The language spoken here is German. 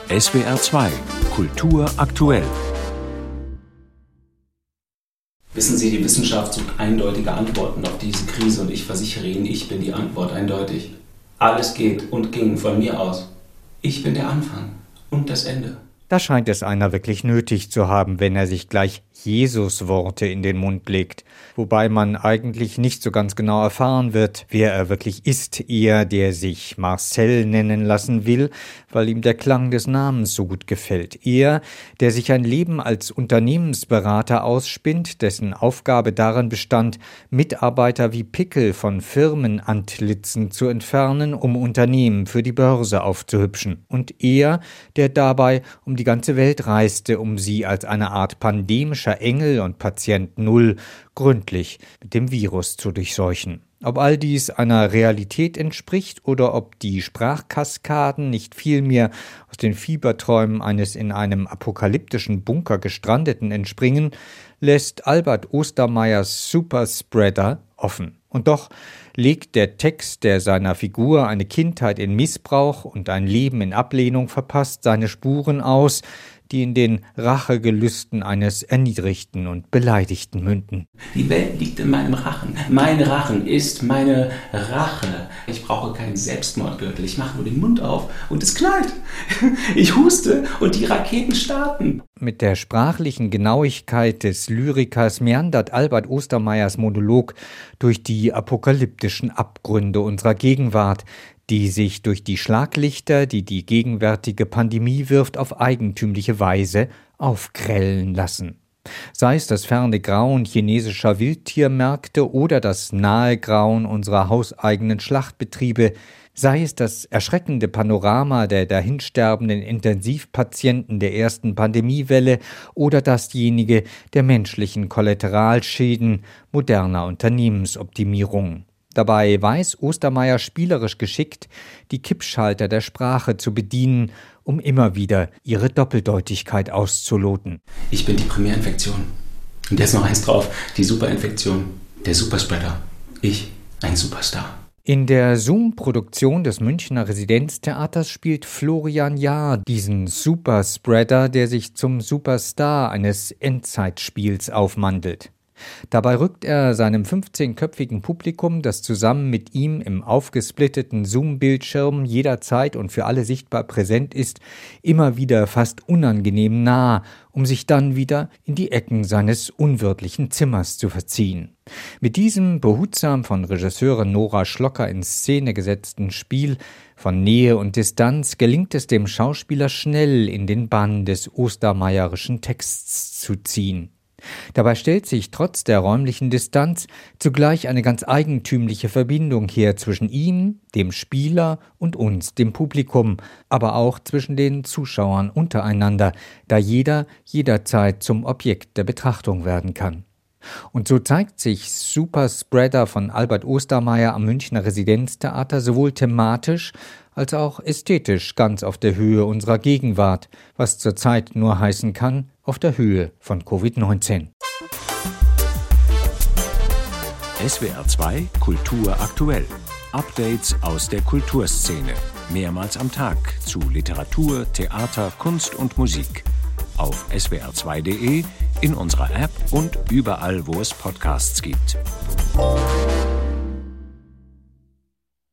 SWR 2 Kultur aktuell. Wissen Sie, die Wissenschaft sucht eindeutige Antworten auf diese Krise und ich versichere Ihnen, ich bin die Antwort eindeutig. Alles geht und ging von mir aus. Ich bin der Anfang und das Ende. Da scheint es einer wirklich nötig zu haben, wenn er sich gleich Jesus-Worte in den Mund legt, wobei man eigentlich nicht so ganz genau erfahren wird, wer er wirklich ist, er, der sich Marcel nennen lassen will, weil ihm der Klang des Namens so gut gefällt, er, der sich ein Leben als Unternehmensberater ausspinnt, dessen Aufgabe darin bestand, Mitarbeiter wie Pickel von Firmenantlitzen zu entfernen, um Unternehmen für die Börse aufzuhübschen, und er, der dabei um die ganze Welt reiste, um sie als eine Art pandemischer Engel und Patient Null gründlich mit dem Virus zu durchseuchen. Ob all dies einer Realität entspricht oder ob die Sprachkaskaden nicht vielmehr aus den Fieberträumen eines in einem apokalyptischen Bunker Gestrandeten entspringen, lässt Albert Ostermeyers Superspreader offen. Und doch legt der Text, der seiner Figur eine Kindheit in Missbrauch und ein Leben in Ablehnung verpasst, seine Spuren aus, die in den Rachegelüsten eines Erniedrigten und Beleidigten münden. Die Welt liegt in meinem Rachen. Mein Rachen ist meine Rache. Ich brauche keinen Selbstmordgürtel. Ich mache nur den Mund auf und es knallt. Ich huste und die Raketen starten. Mit der sprachlichen Genauigkeit des Lyrikers meandert Albert Ostermeyers Monolog durch die apokalyptischen Abgründe unserer Gegenwart, die sich durch die Schlaglichter, die die gegenwärtige Pandemie wirft, auf eigentümliche Weise aufgrellen lassen. Sei es das ferne Grauen chinesischer Wildtiermärkte oder das nahe Grauen unserer hauseigenen Schlachtbetriebe, sei es das erschreckende Panorama der dahinsterbenden Intensivpatienten der ersten Pandemiewelle oder dasjenige der menschlichen Kollateralschäden moderner Unternehmensoptimierung. Dabei weiß Ostermeyer spielerisch geschickt, die Kippschalter der Sprache zu bedienen, um immer wieder ihre Doppeldeutigkeit auszuloten. Ich bin die Primärinfektion. Und jetzt noch eins drauf, die Superinfektion, der Superspreader. Ich, ein Superstar. In der Zoom-Produktion des Münchner Residenztheaters spielt Florian Jahr diesen Superspreader, der sich zum Superstar eines Endzeitspiels aufmantelt. Dabei rückt er seinem 15-köpfigen Publikum, das zusammen mit ihm im aufgesplitteten Zoom-Bildschirm jederzeit und für alle sichtbar präsent ist, immer wieder fast unangenehm nah, um sich dann wieder in die Ecken seines unwirtlichen Zimmers zu verziehen. Mit diesem behutsam von Regisseurin Nora Schlocker in Szene gesetzten Spiel von Nähe und Distanz gelingt es dem Schauspieler schnell in den Bann des ostermeyerischen Texts zu ziehen. Dabei stellt sich trotz der räumlichen Distanz zugleich eine ganz eigentümliche Verbindung her zwischen ihm, dem Spieler, und uns, dem Publikum, aber auch zwischen den Zuschauern untereinander, da jeder jederzeit zum Objekt der Betrachtung werden kann. Und so zeigt sich Superspreader von Albert Ostermeyer am Münchner Residenztheater sowohl thematisch als auch ästhetisch ganz auf der Höhe unserer Gegenwart, was zurzeit nur heißen kann, auf der Höhe von Covid-19. SWR 2 Kultur aktuell. Updates aus der Kulturszene. Mehrmals am Tag zu Literatur, Theater, Kunst und Musik. Auf swr2.de, in unserer App und überall, wo es Podcasts gibt.